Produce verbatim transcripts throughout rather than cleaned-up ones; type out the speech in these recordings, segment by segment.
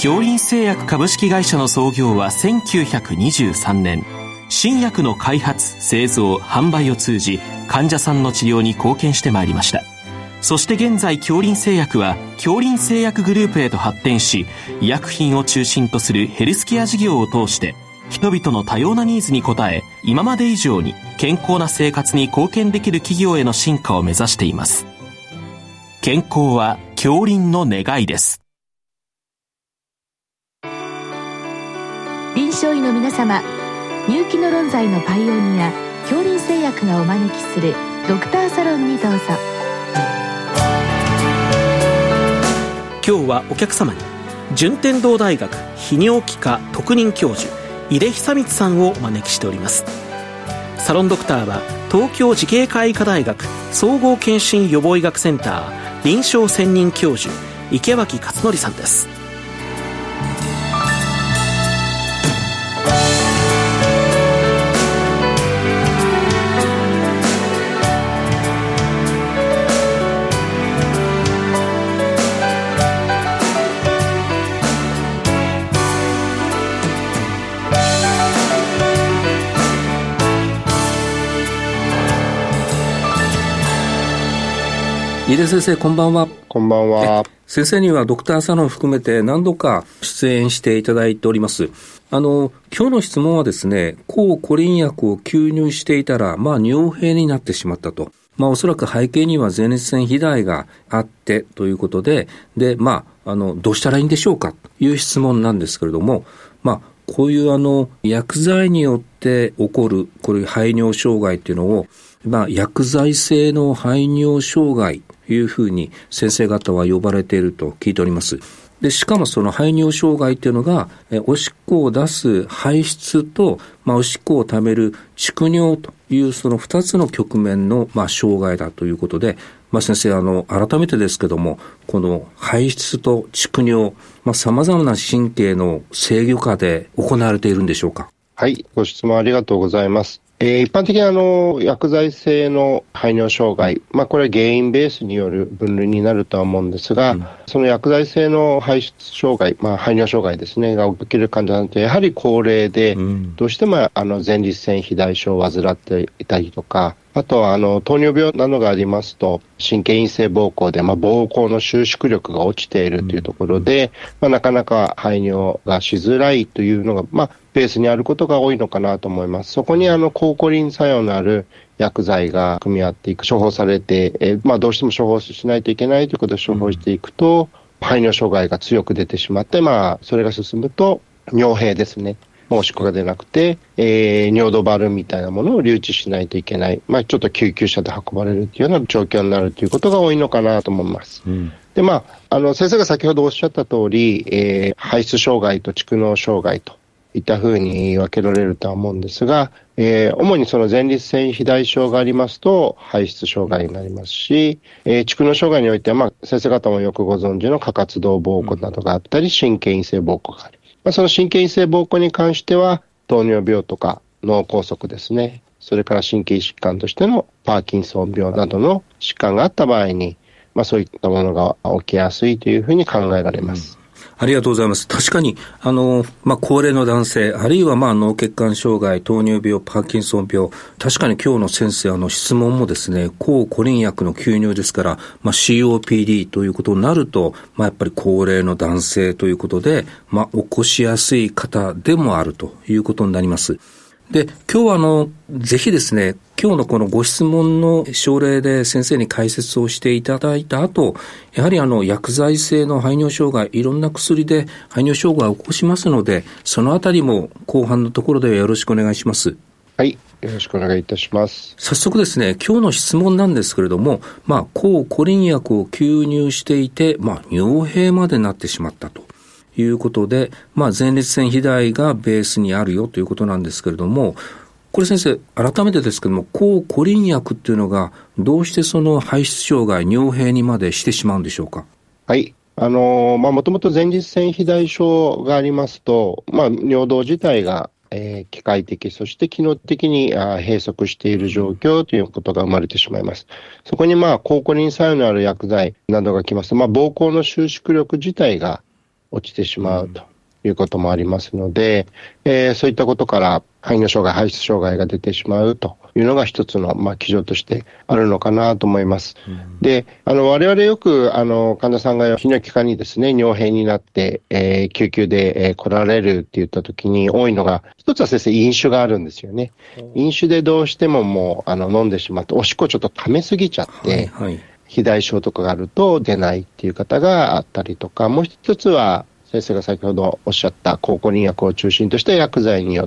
杏林製薬株式会社の創業はせんきゅうひゃくにじゅうさんねん。新薬の開発、製造、販売を通じ患者さんの治療に貢献してまいりました。そして現在杏林製薬は杏林製薬グループへと発展し、医薬品を中心とするヘルスケア事業を通して人々の多様なニーズに応え、今まで以上に健康な生活に貢献できる企業への進化を目指しています。健康は杏林の願いです。 臨床医の皆様、入気の論剤のパイオニア杏林製薬がお招きするドクターサロンにどうぞ。 今日はお客様に順天堂大学泌尿器科特任教授井出久光さんをお招きしております。サロンドクターは東京慈恵会医科大学総合健診予防医学センター臨床専任教授池脇勝則さんです。井出先生、こんばんは。 こんばんは。 先生にはドクターサロンを含めて何度か出演していただいております。あの今日の質問はですね、抗コリン薬を吸入していたらまあ尿閉になってしまったと。まあおそらく背景には前立腺肥大があってということで、でまああのどうしたらいいんでしょうかという質問なんですけれども、まあこういうあの薬剤によって起こるこういう排尿障害っていうのを、まあ薬剤性の排尿障害というふうに先生方は呼ばれていると聞いております。で、しかもその排尿障害っていうのが、えおしっこを出す排出と、まあ、おしっこをためる蓄尿というその二つの局面の、まあ、障害だということで、まあ、先生、あの、改めてですけども、この排出と蓄尿、まあ、様々な神経の制御下で行われているんでしょうか。 はい、ご質問ありがとうございます。えー、一般的にあの薬剤性の排尿障害、まあ、これは原因ベースによる分類になるとは思うんですが、うん、その薬剤性の排出障害、まあ、排尿障害ですねが起きる患者さんってやはり高齢で、うん、どうしてもあの前立腺肥大症を患っていたりとか、あとはあの糖尿病などがありますと神経陰性膀胱で、まあ、膀胱の収縮力が落ちているというところで、うんまあ、なかなか排尿がしづらいというのが、まあ、ベースにあることが多いのかなと思います。そこにあの抗コリン作用のある薬剤が組み合っていく、処方されて、えーまあ、どうしても処方しないといけないということで処方していくと、うん、排尿障害が強く出てしまって、まあ、それが進むと尿閉ですね。おしっこが出なくて、えー、尿道バルーンみたいなものを留置しないといけない、まあ、ちょっと救急車で運ばれるというような状況になるということが多いのかなと思います。うん、で、まあ、あの先生が先ほどおっしゃった通り、えー、排出障害と蓄膿障害といったふうに分けられるとは思うんですが、えー、主にその前立腺肥大症がありますと排出障害になりますし、えー、蓄膿障害においては、まあ、先生方もよくご存知の過活動膀胱などがあったり、神経陰性膀胱がある。まあ、その神経陰性膀胱に関しては糖尿病とか脳梗塞ですね、それから神経疾患としてのパーキンソン病などの疾患があった場合に、まあ、そういったものが起きやすいというふうに考えられます。 ありがとうございます。確かに、あの、まあ、高齢の男性、あるいは、まあ、脳血管障害、糖尿病、パーキンソン病、確かに今日の先生、あの、質問もですね、抗コリン薬の吸入ですから、まあ、シーオーピーディー ということになると、まあ、やっぱり高齢の男性ということで、まあ、起こしやすい方でもあるということになります。で、今日はあの、ぜひですね、今日のこのご質問の症例で先生に解説をしていただいた後、やはりあの、薬剤性の排尿障害、いろんな薬で排尿障害を起こしますので、そのあたりも後半のところでよろしくお願いします。 はい、よろしくお願いいたします。 早速ですね、今日の質問なんですけれども、まあ、抗コリン薬を吸入していて、まあ、尿閉までなってしまったということで、まあ、前立腺肥大がベースにあるよということなんですけれども、これ先生、改めてですけども、抗コリン薬っていうのがどうしてその排出障害、尿閉にまでしてしまうんでしょうか。 はい。あのー、まあ、もともと前立腺肥大症がありますと、まあ、尿道自体が、えー、機械的、そして機能的にあ閉塞している状況ということが生まれてしまいます。そこにまあ、抗コリン作用のある薬剤などがきますと、まあ、膀胱の収縮力自体が落ちてしまうということもありますので、えー、そういったことから排尿障害、排出障害が出てしまうというのが一つの、まあ、基準としてあるのかなと思います。うん、で、あの、我々よく、あの、患者さんが泌尿器科にですね、尿閉になって、えー、救急で、えー、来られるって言った時に多いのが、一つは先生、飲酒があるんですよね。飲酒でどうしてももう、あの、飲んでしまって、おしっこちょっと溜めすぎちゃって、はいはい、肥大症とかがあると出ないっていう方があったりとか、もう一つは、先生が先ほどおっしゃった抗コリン薬を中心とした薬剤によって、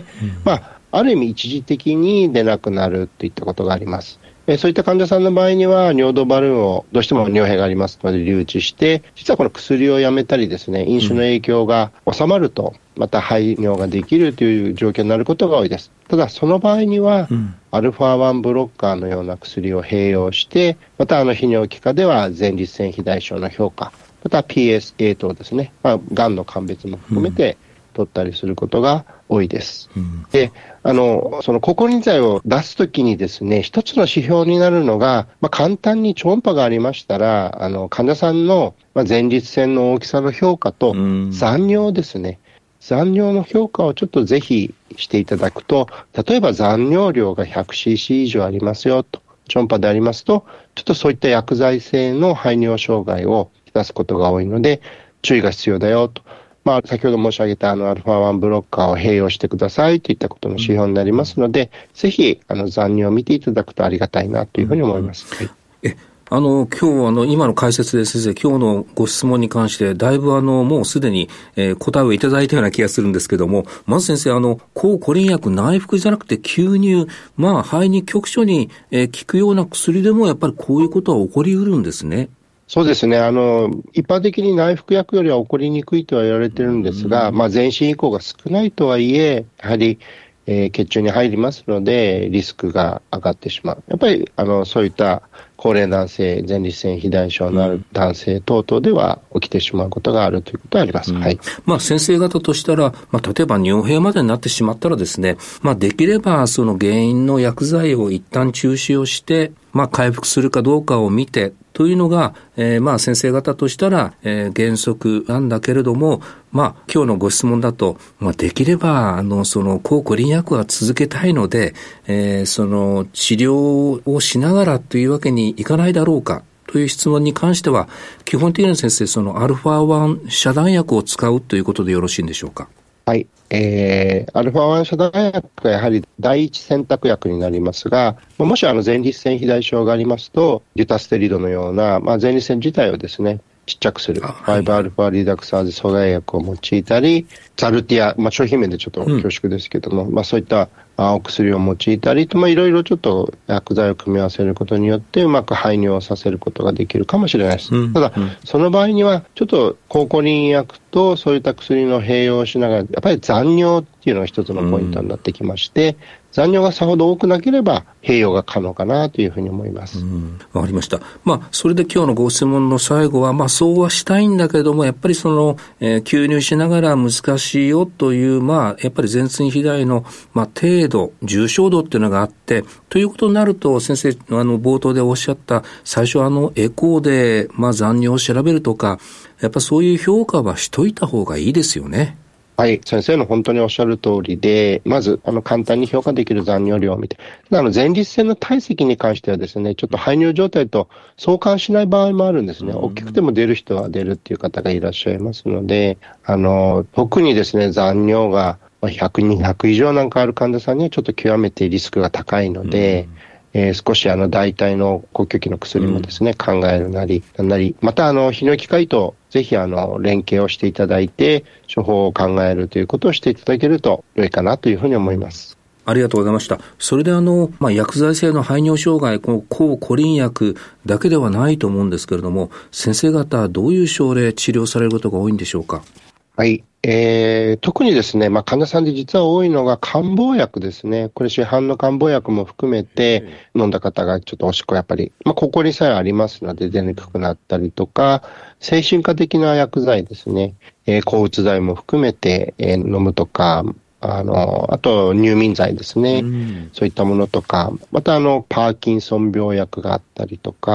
うん、まあ、ある意味一時的に出なくなるといったことがあります。えそういった患者さんの場合には尿道バルーンをどうしても尿閉がありますので留置して、実はこの薬をやめたりですね、飲酒の影響が収まるとまた排尿ができるという状況になることが多いです。ただその場合には、うん、アルファワン ブロッカーのような薬を併用して、またあの泌尿器科では前立腺肥大症の評価、また ピーエスエー 等ですね、まあ、がんの鑑別も含めて取ったりすることが多いです。うん、で、あの、その抗コリン剤を出すときにですね、一つの指標になるのが、まあ、簡単に超音波がありましたら、あの、患者さんの前立腺の大きさの評価と残尿ですね。残尿の評価をちょっとぜひしていただくと、例えば残尿量が ひゃくシーシー 以上ありますよと、超音波でありますと、ちょっとそういった薬剤性の排尿障害を出すことが多いので、注意が必要だよと。まあ、先ほど申し上げたあのアルファワン ブロッカーを併用してくださいといったことの指標になりますので、うん、ぜひあの残尿を見ていただくとありがたいなというふうに思います。うん、はい、 えあの今日あの今の解説で先生、今日のご質問に関してだいぶあのもうすでに、えー、答えをいただいたような気がするんですけども、まず先生、あの抗コリン薬内服じゃなくて吸入、まあ肺に局所に、えー、効くような薬でもやっぱりこういうことは起こりうるんですね。 そうですね。あの、一般的に内服薬よりは起こりにくいとは言われてるんですが、まあ、全身移行が少ないとはいえ、やはり、えー、血中に入りますので、リスクが上がってしまう。やっぱり、あの、そういった高齢男性、前立腺肥大症のある男性等々では起きてしまうことがあるということはあります。うん、はい。 まあ、先生方としたら、まあ、例えば尿閉までになってしまったらですね、まあ、できればその原因の薬剤を一旦中止をして、まあ、回復するかどうかを見て、というのが、えー、まあ先生方としたら、えー、原則なんだけれども、まあ今日のご質問だと、まあできれば、あの、その抗コリン薬は続けたいので、えー、その治療をしながらというわけにいかないだろうかという質問に関しては、基本的に先生、そのアルファワン遮断薬を使うということでよろしいんでしょうか。 はい。えー、アルファワン遮断薬がやはり第一選択薬になりますが、もしあの前立腺肥大症がありますと、デュタステリドのような、まあ、前立腺自体をですね、ちっちゃくする、ファイブアルファリダクサーゼ阻害薬を用いたり、ザルティア、まあ、商品名でちょっと恐縮ですけども、うん、まあ、そういったお薬を用いたりと、まあ、いろいろちょっと薬剤を組み合わせることによってうまく排尿させることができるかもしれないです。うん、ただ、うん、その場合にはちょっと抗コリン薬とそういった薬の併用をしながら、やっぱり残尿っていうのが一つのポイントになってきまして、うん、残尿がさほど多くなければ併用が可能かなというふうに思います。 うん、わかりました。まあ、それで今日のご質問の最後は、まあ、そうはしたいんだけれども、やっぱりその、えー、吸入しながら難しいよという、まあ、やっぱり前立肥大の、まあ、程度、重症度っていうのがあって、ということになると、先生、あの、冒頭でおっしゃった、最初あの、エコーで、まあ、残尿を調べるとか、やっぱそういう評価はしといた方がいいですよね。 はい、先生の本当におっしゃる通りで、まず、あの、簡単に評価できる残尿量を見て、ただ、あの、前立腺の体積に関してはですね、ちょっと排尿状態と相関しない場合もあるんですね。大きくても出る人は出るっていう方がいらっしゃいますので、あの、特にですね、残尿がひゃく、にひゃく以上なんかある患者さんにはちょっと極めてリスクが高いので、えー、少しあの代替の呼吸器の薬もですね、考えるなり、なんなり、またあの、泌尿器科医とぜひあの、連携をしていただいて、処方を考えるということをしていただけると良いかなというふうに思います。 ありがとうございました。それであの、まあ、薬剤性の排尿障害、この抗コリン薬だけではないと思うんですけれども、先生方どういう症例治療されることが多いんでしょうか。 はい。えー、特にですね、まあ、患者さんで実は多いのが漢方薬ですね。これ市販の漢方薬も含めて飲んだ方がちょっとおしっこやっぱり、まあ、抗コリン作用ありますので出にくくなったりとか、精神科的な薬剤ですね、えー、抗うつ剤も含めて、えー、飲むとか、あの、あと入眠剤ですね、うん、そういったものとか、またあの、パーキンソン病薬があったりとか、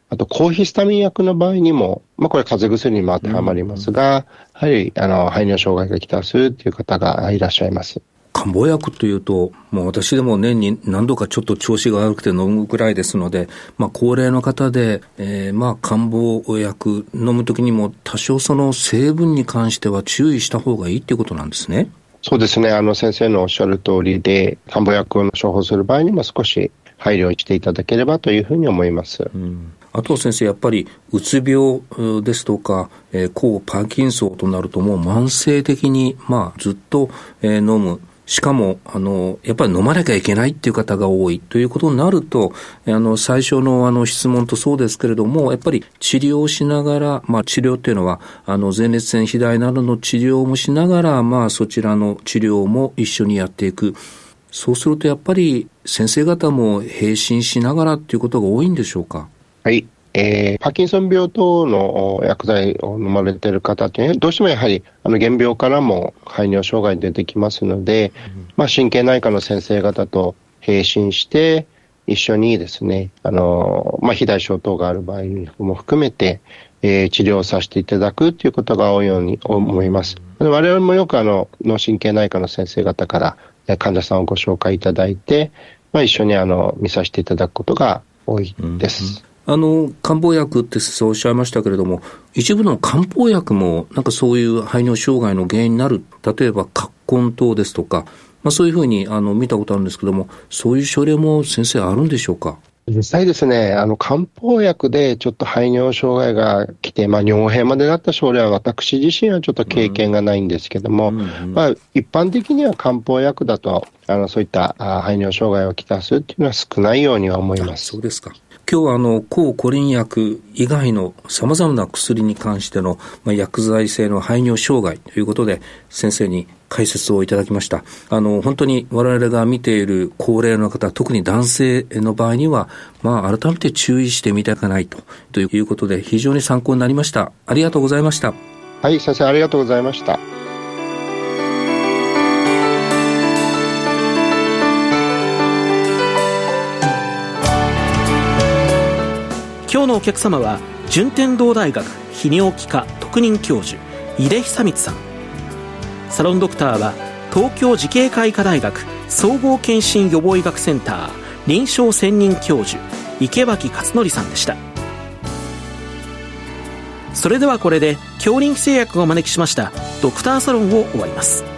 あと抗ヒスタミン薬の場合にも、まあ、これ風邪薬にも当てはまりますが、やはりあの排尿障害がきたすという方がいらっしゃいます。 漢方薬というと、もう私でも年に何度かちょっと調子が悪くて飲むくらいですので、まあ高齢の方で、えー、まあ漢方薬飲むときにも多少その成分に関しては注意した方がいいっていうことなんですね。 そうですね。あの先生のおっしゃる通りで、漢方薬を処方する場合にも少し配慮していただければというふうに思います。 うん、あと先生、やっぱりうつ病ですとか、えー、抗パーキンソンとなるともう慢性的に、まあずっと、えー、飲む。しかも、あの、やっぱり飲まなきゃいけないっていう方が多いということになると、あの、最初のあの質問とそうですけれども、やっぱり治療をしながら、まあ治療っていうのは、あの、前立腺肥大などの治療もしながら、まあそちらの治療も一緒にやっていく。そうするとやっぱり先生方も並進しながらっていうことが多いんでしょうか？ はい。えー、パーキンソン病等の薬剤を飲まれている方というのは、どうしてもやはりあの原病からも排尿障害出てきますので、うん、まあ、神経内科の先生方と並進して一緒にですね、あの、まあ、肥大症等がある場合も含めて、えー、治療させていただくということが多いように思います。うん、我々もよくあの脳神経内科の先生方から患者さんをご紹介いただいて、まあ、一緒にあの見させていただくことが多いです。 うんうん、あの漢方薬ってそうおっしゃいましたけれども、一部の漢方薬もなんかそういう排尿障害の原因になる、例えば葛根湯ですとか、まあ、そういうふうにあの見たことあるんですけども、そういう症例も先生あるんでしょうか？ 実際ですね、あの漢方薬でちょっと排尿障害が来て、まあ、尿閉までなった症例は私自身はちょっと経験がないんですけども、うんうんうん、まあ、一般的には漢方薬だとあのそういった排尿障害をきたすっていうのは少ないようには思います。 そうですか。今日はあの抗コリン薬以外の様々な薬に関しての、まあ、薬剤性の排尿障害ということで先生に解説をいただきました。あの本当に我々が見ている高齢の方、特に男性の場合には、まあ、改めて注意してみていかないとということで非常に参考になりました。ありがとうございました。 はい、先生ありがとうございました。 今日のお客様は順天堂大学泌尿器科特任教授井出久光さん。サロンドクターは東京慈恵会医科大学総合健診予防医学センター臨床専任教授池脇勝則さんでした。それではこれで京林製薬がお招きしましたドクターサロンを終わります。